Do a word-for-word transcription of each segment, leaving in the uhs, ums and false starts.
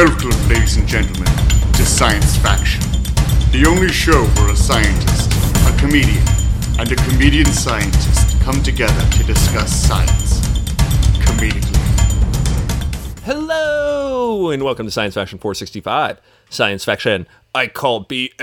Welcome, ladies and gentlemen, to Science Faction, the only show where a scientist, a comedian, and a comedian scientist come together to discuss science comedically. Hello, and welcome to Science Faction four sixty-five. Science Faction, I call B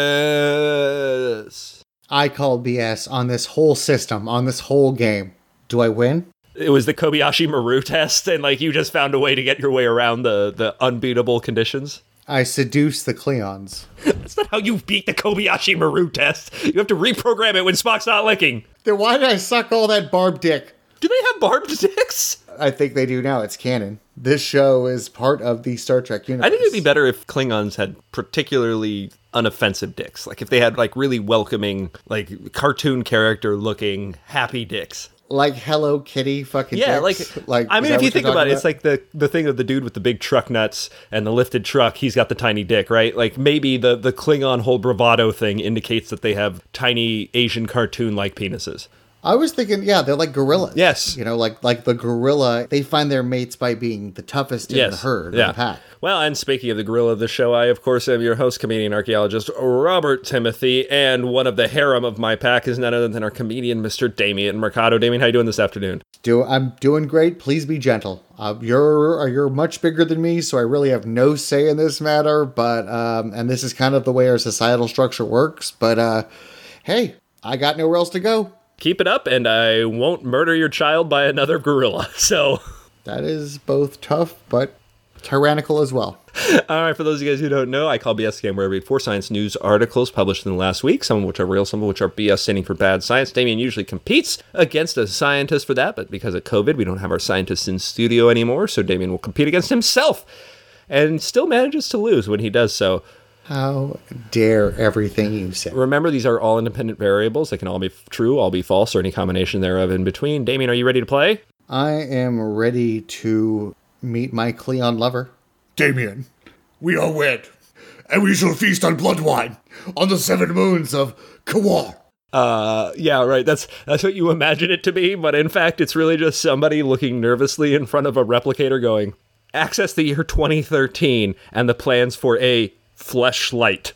S. I call B S on this whole system, on this whole game. Do I win? It was the Kobayashi Maru test, and like you just found a way to get your way around the, the unbeatable conditions. I seduce the Klingons. That's not how you beat the Kobayashi Maru test. You have to reprogram it when Spock's not licking. Then why did I suck all that barbed dick? Do they have barbed dicks? I think they do now. It's canon. This show is part of the Star Trek universe. I think it'd be better if Klingons had particularly unoffensive dicks. Like if they had like really welcoming, like cartoon character looking happy dicks. Like Hello Kitty fucking yeah, dicks? like, like I mean, if you think about it, it's like the, the thing of the dude with the big truck nuts and the lifted truck, he's got the tiny dick, right? Like maybe the, the Klingon whole bravado thing indicates that they have tiny Asian cartoon-like penises. I was thinking, yeah, they're like gorillas. Yes. You know, like like the gorilla, they find their mates by being the toughest in yes. the herd, yeah. in the pack. Well, and speaking of the gorilla of the show, I, of course, am your host, comedian, archaeologist, Robert Timothy, and one of the harem of my pack is none other than our comedian, Mister Damien Mercado. Damien, how you doing this afternoon? Do I'm doing great. Please be gentle. Uh, you're you're much bigger than me, so I really have no say in this matter, but, um, and this is kind of the way our societal structure works, but, uh, hey, I got nowhere else to go. Keep it up, and I won't murder your child by another gorilla, so... That is both tough, but tyrannical as well. All right, for those of you guys who don't know, I call B S the game where I read four science news articles published in the last week, some of which are real, some of which are B S, standing for bad science. Damien usually competes against a scientist for that, but because of COVID, we don't have our scientists in studio anymore, so Damien will compete against himself, and still manages to lose when he does so. How dare everything you say. Remember, these are all independent variables. They can all be true, all be false, or any combination thereof in between. Damien, are you ready to play? I am ready to meet my Klingon lover. Damien, we are wed, and we shall feast on blood wine on the seven moons of Kawar. Uh, yeah, right. That's that's what you imagine it to be, but in fact, it's really just somebody looking nervously in front of a replicator going, access the year twenty thirteen and the plans for a fleshlight.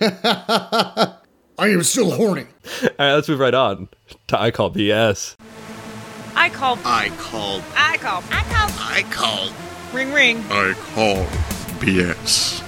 I am still horny. All right, let's move right on to I Call B S. I call. I called. I call. I call. I called. Ring ring. I call B S.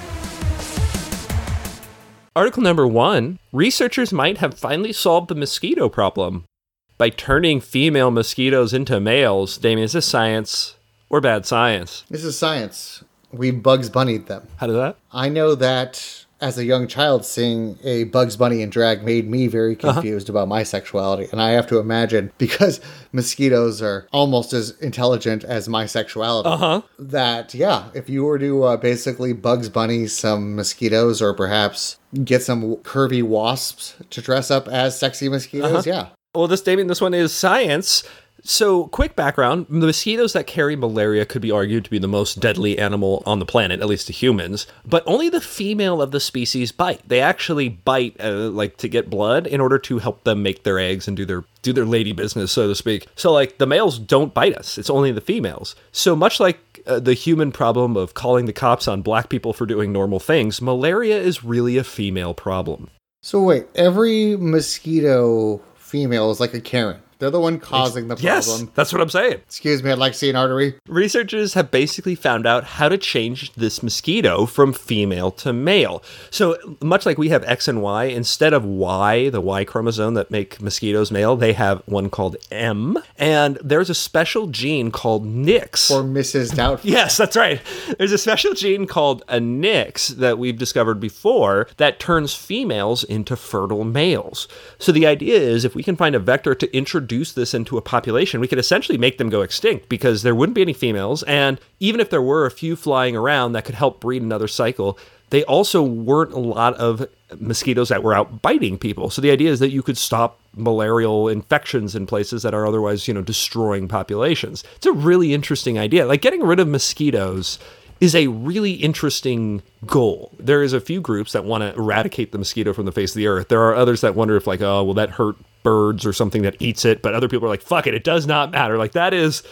Article number one, researchers might have finally solved the mosquito problem by turning female mosquitoes into males. Damien, is this science or bad science? This is science. We Bugs Bunnied them. How did that? I know that as a young child, seeing a Bugs Bunny in drag made me very confused uh-huh. about my sexuality. And I have to imagine, because mosquitoes are almost as intelligent as my sexuality, uh-huh. that, yeah, if you were to uh, basically Bugs Bunny some mosquitoes, or perhaps get some curvy wasps to dress up as sexy mosquitoes, uh-huh. yeah. Well, this, Damien, this one is science. So, quick background, the mosquitoes that carry malaria could be argued to be the most deadly animal on the planet, at least to humans, but only the female of the species bite. They actually bite, uh, like, to get blood in order to help them make their eggs and do their do their lady business, so to speak. So, like, the males don't bite us. It's only the females. So, much like uh, the human problem of calling the cops on black people for doing normal things, malaria is really a female problem. So, wait, every mosquito female is like a Karen. They're the one causing the problem. Yes, that's what I'm saying. Excuse me, I'd like to see an artery. Researchers have basically found out how to change this mosquito from female to male. So much like we have X and Y, instead of Y, the Y chromosome that make mosquitoes male, they have one called M. And there's a special gene called N I X. Or Missus Doubtful. Yes, that's right. There's a special gene called a N I X that we've discovered before that turns females into fertile males. So the idea is if we can find a vector to introduce this into a population, we could essentially make them go extinct because there wouldn't be any females. And even if there were a few flying around that could help breed another cycle, they also weren't a lot of mosquitoes that were out biting people. So the idea is that you could stop malarial infections in places that are otherwise, you know, destroying populations. It's a really interesting idea. Like getting rid of mosquitoes is a really interesting goal. There is a few groups that want to eradicate the mosquito from the face of the earth. There are others that wonder if like, oh, will that hurt birds or something that eats it? But other people are like, fuck it, it does not matter. Like that is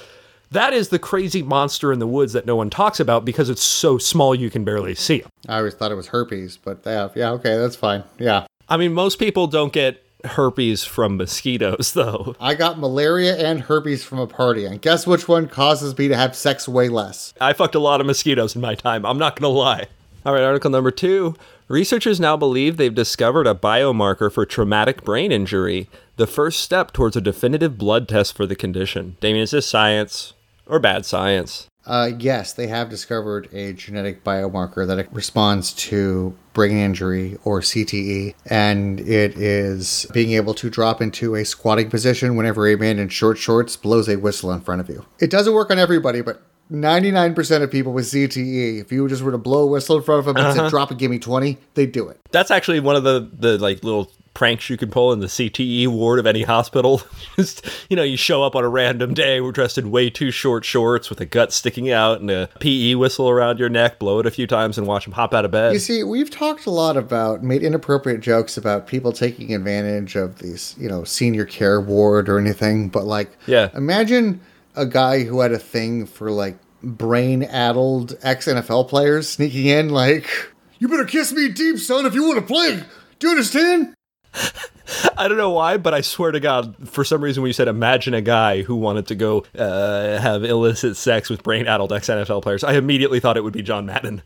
That is the crazy monster in the woods that no one talks about because it's so small you can barely see it. I always thought it was herpes, but yeah, yeah, okay, that's fine. Yeah. I mean, most people don't get herpes from mosquitoes, though. I got malaria and herpes from a party, and guess which one causes me to have sex way less? I fucked a lot of mosquitoes in my time. I'm not going to lie. All right, article number two. Researchers now believe they've discovered a biomarker for traumatic brain injury, the first step towards a definitive blood test for the condition. Damien, is this science or bad science? Uh, yes, they have discovered a genetic biomarker that responds to brain injury, or C T E, and it is being able to drop into a squatting position whenever a man in short shorts blows a whistle in front of you. It doesn't work on everybody, but ninety-nine percent of people with C T E, if you just were to blow a whistle in front of them and uh-huh. said, drop and give me twenty, they'd do it. That's actually one of the, the like little pranks you can pull in the C T E ward of any hospital. Just, you know, you show up on a random day, we're dressed in way too short shorts with a gut sticking out and a P E whistle around your neck, blow it a few times and watch them hop out of bed. You see, we've talked a lot about, made inappropriate jokes about people taking advantage of these, you know, senior care ward or anything, but like, yeah. Imagine a guy who had a thing for like brain-addled ex-N F L players sneaking in like, you better kiss me deep, son, if you want to play. Do you understand? I don't know why, but I swear to God, for some reason when you said imagine a guy who wanted to go uh, have illicit sex with brain-addled ex-N F L players, I immediately thought it would be John Madden.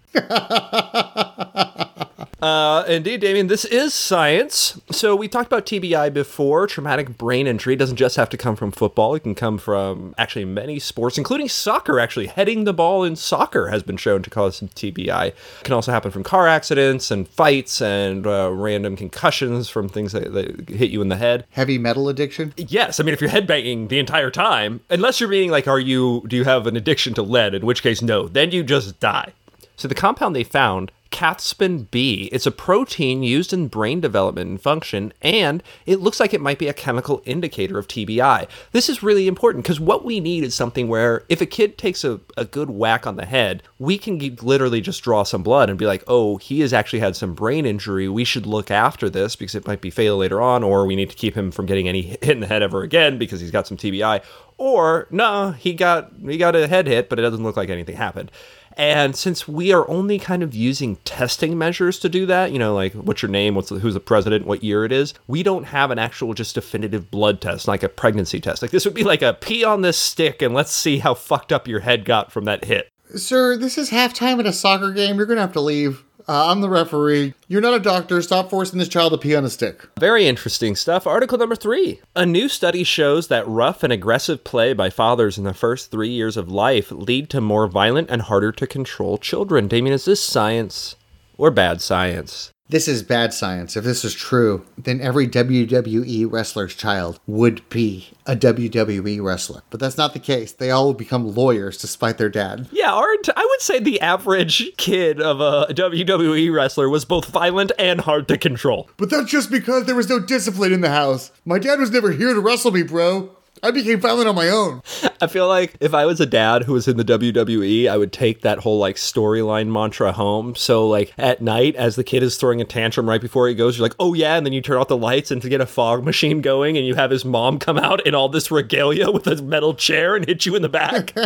Uh, indeed, Damien, this is science. So we talked about T B I before. Traumatic brain injury. It doesn't just have to come from football. It can come from actually many sports, including soccer. Actually, heading the ball in soccer has been shown to cause some T B I. It can also happen from car accidents and fights and uh, random concussions from things that, that hit you in the head. Heavy metal addiction? Yes. I mean, if you're headbanging the entire time, unless you're meaning like, are you, do you have an addiction to lead? In which case, no. Then you just die. So the compound they found, cathepsin B. It's a protein used in brain development and function, and it looks like it might be a chemical indicator of T B I. This is really important because what we need is something where if a kid takes a, a good whack on the head, we can g- literally just draw some blood and be like, oh, he has actually had some brain injury. We should look after this because it might be fatal later on, or we need to keep him from getting any hit in the head ever again because he's got some T B I. Or, no, he got he got a head hit, but it doesn't look like anything happened. And since we are only kind of using testing measures to do that, you know, like what's your name, what's the, who's the president, what year it is, we don't have an actual just definitive blood test, like a pregnancy test. Like this would be like a pee on this stick and let's see how fucked up your head got from that hit. Sir, this is halftime at a soccer game. You're going to have to leave. Uh, I'm the referee. You're not a doctor. Stop forcing this child to pee on a stick. Very interesting stuff. Article number three. A new study shows that rough and aggressive play by fathers in the first three years of life lead to more violent and harder to control children. Damien, is this science or bad science? This is bad science. If this is true, then every W W E wrestler's child would be a W W E wrestler. But that's not the case. They all will become lawyers despite their dad. Yeah, aren't I would say the average kid of a W W E wrestler was both violent and hard to control. But that's just because there was no discipline in the house. My dad was never here to wrestle me, bro. I became violent on my own. I feel like if I was a dad who was in the W W E, I would take that whole like storyline mantra home. So like at night, as the kid is throwing a tantrum right before he goes, you're like, oh yeah, and then you turn off the lights and to get a fog machine going, and you have his mom come out in all this regalia with a metal chair and hit you in the back.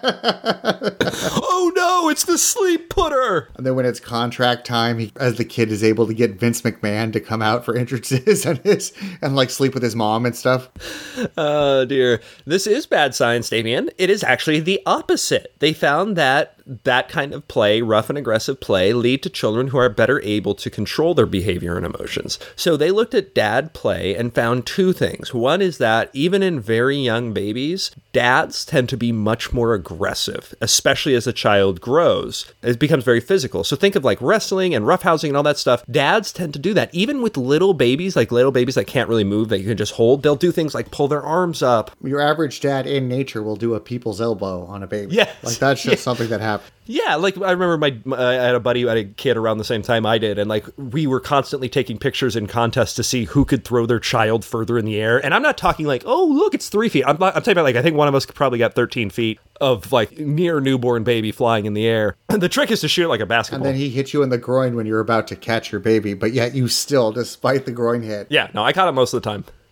Oh no, it's the sleep putter. And then when it's contract time, he, as the kid is able to get Vince McMahon to come out for entrances and his and like sleep with his mom and stuff. Uh dear. This is bad science, Damien. It is actually the opposite. They found that that kind of play, rough and aggressive play, lead to children who are better able to control their behavior and emotions. So they looked at dad play and found two things. One is that even in very young babies, dads tend to be much more aggressive, especially as a child grows. It becomes very physical. So think of like wrestling and roughhousing and all that stuff. Dads tend to do that. Even with little babies, like little babies that can't really move, that you can just hold, they'll do things like pull their arms up. Your average dad in nature will do a people's elbow on a baby. Yes. Like that's just Yeah. something that happens. Yeah, like I remember my, my I had a buddy who had a kid around the same time I did, and like we were constantly taking pictures in contests to see who could throw their child further in the air. And I'm not talking like, oh look, it's three feet. I'm, I'm talking about like I think one of us probably got thirteen feet of like near newborn baby flying in the air. And the trick is to shoot it like a basketball. And then he hit you in the groin when you're about to catch your baby, but yet you still, despite the groin hit. Yeah, no, I caught it most of the time.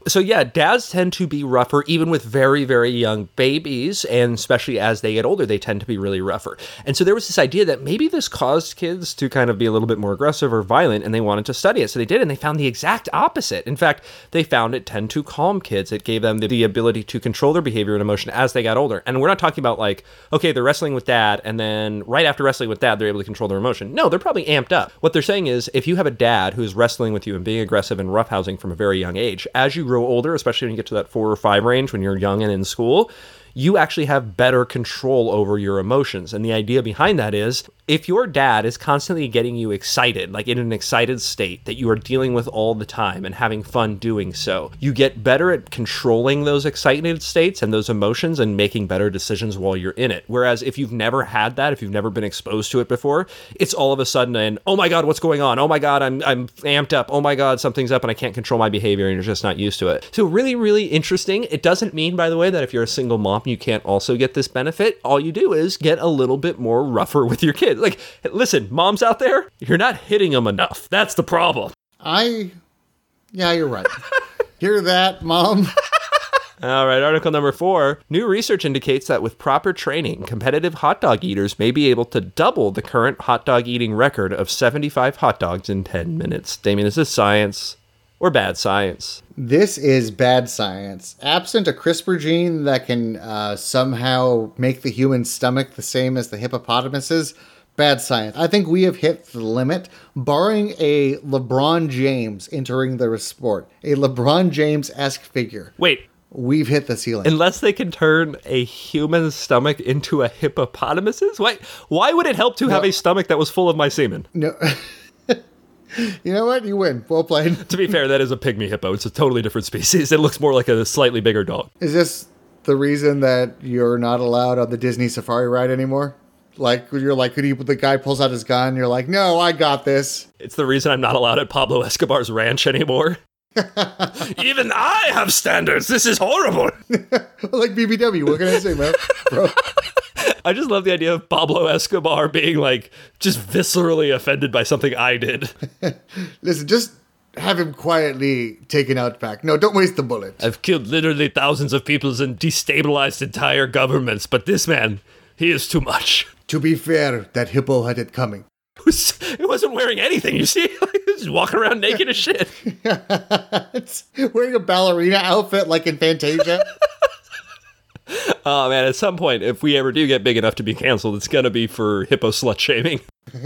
So yeah, dads tend to be rougher even with very, very young babies, and especially as they get older, they tend to be really rougher. And so there was this idea that maybe this caused kids to kind of be a little bit more aggressive or violent, and they wanted to study it. So they did, and they found the exact opposite. In fact, they found it tend to calm kids. It gave them the, the ability to control their behavior and emotion as they got older. And we're not talking about like, okay, they're wrestling with dad, and then right after wrestling with dad, they're able to control their emotion. No, they're probably amped up. What they're saying is, if you have a dad who's wrestling with you and being aggressive and roughhousing from a very young age, as you grow older, especially when you get to that four or five range when you're young and in school, you actually have better control over your emotions. And the idea behind that is, if your dad is constantly getting you excited, like in an excited state that you are dealing with all the time and having fun doing so, you get better at controlling those excited states and those emotions and making better decisions while you're in it. Whereas if you've never had that, if you've never been exposed to it before, it's all of a sudden an, oh my God, what's going on? Oh my God, I'm I'm amped up. Oh my God, something's up and I can't control my behavior, and you're just not used to it. So really, really interesting. It doesn't mean, by the way, that if you're a single mom, you can't also get this benefit. All you do is get a little bit more rougher with your kids. Like, listen, moms out there, you're not hitting them enough. That's the problem. I, yeah, you're right. Hear that, Mom? All right, article number four. New research indicates that with proper training, competitive hot dog eaters may be able to double the current hot dog eating record of seventy-five hot dogs in ten minutes. Damien, is this science or bad science? This is bad science. Absent a CRISPR gene that can uh, somehow make the human stomach the same as the hippopotamus's, bad science. I think we have hit the limit, barring a LeBron James entering the sport, a LeBron James-esque figure. Wait. We've hit the ceiling. Unless they can turn a human stomach into a hippopotamus's? Why, why would it help to no. have a stomach that was full of my semen? No. You know what? You win. Well played. To be fair, that is a pygmy hippo. It's a totally different species. It looks more like a slightly bigger dog. Is this the reason that you're not allowed on the Disney Safari ride anymore? Like, you're like, could he, the guy pulls out his gun, you're like, no, I got this. It's the reason I'm not allowed at Pablo Escobar's ranch anymore. Even I have standards. This is horrible. Like B B W. What can I say, man? Bro. I just love the idea of Pablo Escobar being like just viscerally offended by something I did. Listen, just have him quietly taken out back. No, don't waste the bullet. I've killed literally thousands of people and destabilized entire governments, but this man, he is too much. To be fair, that hippo had it coming. It wasn't wearing anything, you see? Just walking around naked as shit. It's wearing a ballerina outfit like in Fantasia. Oh, man, at some point, if we ever do get big enough to be canceled, it's going to be for hippo slut shaming.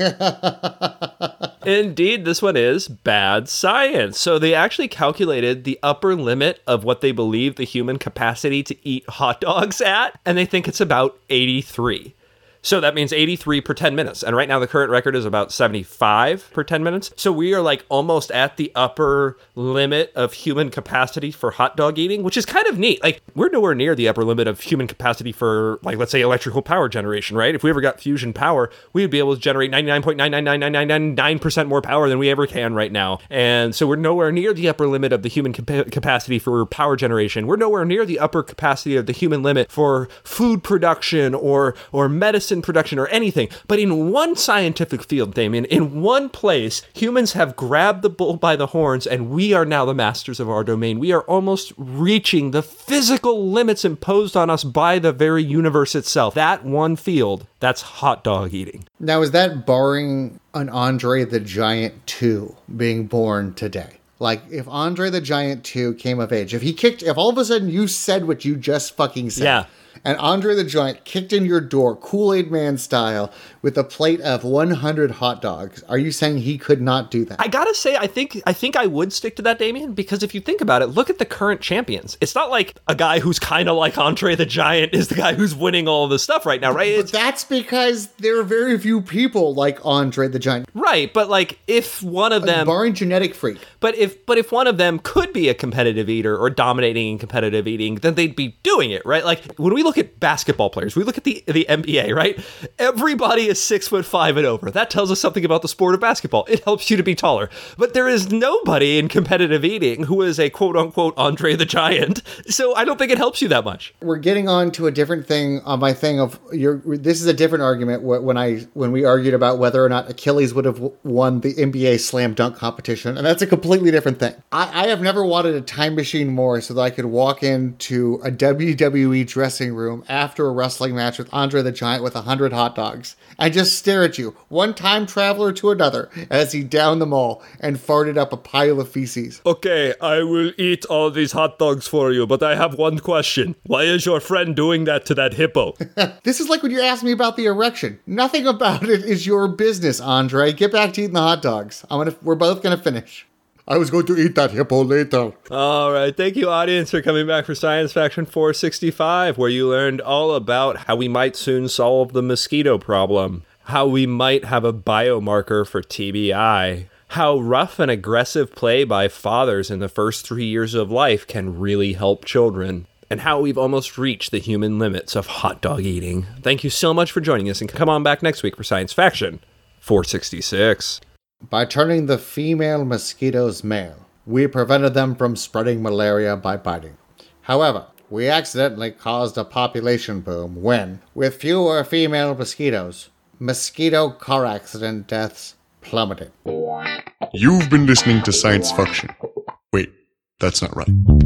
Indeed, this one is bad science. So they actually calculated the upper limit of what they believe the human capacity to eat hot dogs at, and they think it's about eighty-three. So that means eighty-three per ten minutes. And right now the current record is about seventy-five per ten minutes. So we are like almost at the upper limit of human capacity for hot dog eating, which is kind of neat. Like, we're nowhere near the upper limit of human capacity for, like, let's say electrical power generation, right? If we ever got fusion power, we would be able to generate ninety-nine point nine nine nine nine nine nine nine percent more power than we ever can right now. And so we're nowhere near the upper limit of the human cap- capacity for power generation. We're nowhere near the upper capacity of the human limit for food production or or medicine production or anything. But in one scientific field, Damien, in one place, humans have grabbed the bull by the horns, and we are now the masters of our domain. We are almost reaching the physical limits imposed on us by the very universe itself. That one field, that's hot dog eating. Now, is that barring an Andre the Giant two being born today? Like, if Andre the Giant two came of age, if he kicked, if all of a sudden you said what you just fucking said, yeah. and Andre the Giant kicked in your door, Kool-Aid Man style, with a plate of one hundred hot dogs, are you saying he could not do that? I gotta say, I think I think I would stick to that, Damien, because if you think about it, look at the current champions. It's not like a guy who's kind of like Andre the Giant is the guy who's winning all of this stuff right now, right? It's, but that's because there are very few people like Andre the Giant. Right, but like if one of them... Barring genetic freak. But if but if one of them could be a competitive eater or dominating in competitive eating, then they'd be doing it, right? Like, when we look at basketball players, we look at the, the N B A, right? Everybody is six foot five and over. That tells us something about the sport of basketball. It helps you to be taller. But there is nobody in competitive eating who is a quote unquote Andre the Giant. So I don't think it helps you that much. We're getting on to a different thing on my thing of your. This is a different argument when I when we argued about whether or not Achilles would have won the N B A slam dunk competition, and that's a completely different thing. I, I have never wanted a time machine more so that I could walk into a W W E dressing room after a wrestling match with Andre the Giant with a hundred hot dogs and just stare at you, one time traveler to another, as he downed them all and farted up a pile of feces. Okay, I will eat all these hot dogs for you, but I have one question. Why is your friend doing that to that hippo? This is like when you asked me about the erection. Nothing about it is your business, Andre. Get back to eating the hot dogs. I'm gonna. We're both gonna finish. I was going to eat that hippo later. All right. Thank you, audience, for coming back for Science Faction four sixty-five, where you learned all about how we might soon solve the mosquito problem, how we might have a biomarker for T B I, how rough and aggressive play by fathers in the first three years of life can really help children, and how we've almost reached the human limits of hot dog eating. Thank you so much for joining us, and come on back next week for Science Faction four sixty-six. By turning the female mosquitoes male, we prevented them from spreading malaria by biting. However, we accidentally caused a population boom when, with fewer female mosquitoes, mosquito car accident deaths plummeted. You've been listening to Science Faction. Wait, that's not right.